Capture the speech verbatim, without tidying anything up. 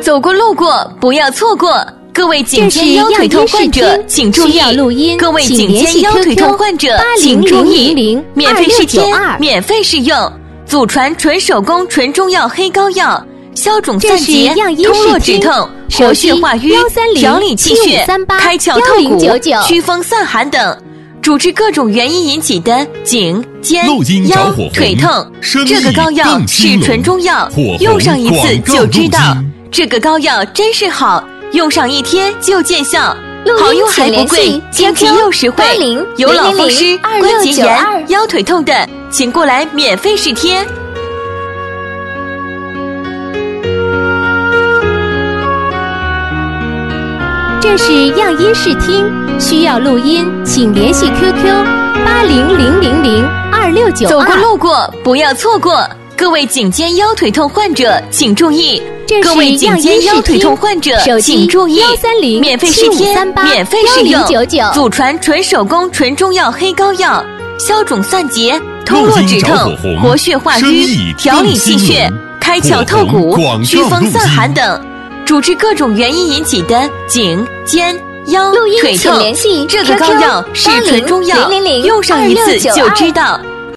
走过路过不要错过。各位颈肩腰腿痛患者请注意，各位颈肩腰腿痛患者请注意，免费试贴，免费试用，祖传纯手工纯中药黑膏药，消肿散结，通络止痛，活血化瘀，调理气血，开窍透骨，祛风散寒等，主治各种原因引起的颈、肩、腰、腿痛。这个膏药是纯中药，用上一次就知道，这个膏药真是好，用上一天就见效，好用还不贵，经济又实惠。有老风湿、关节炎、腰腿痛的，请过来免费试贴。 这是样音试听，需要录音请联系 Q Q 八零零零零二六九二。 走过路过不要错过，各位颈肩腰腿痛患者请注意，各位颈肩腰腿痛患者请注意，免费试贴，免费试用，祖传纯手工纯中药黑膏药，消肿散结，通络止痛，活血化瘀，调理气血，开窍透骨，祛风散寒等，主治各种原因引起的颈、肩、腰、腿痛。这个膏药是纯中药，用上一次就知道。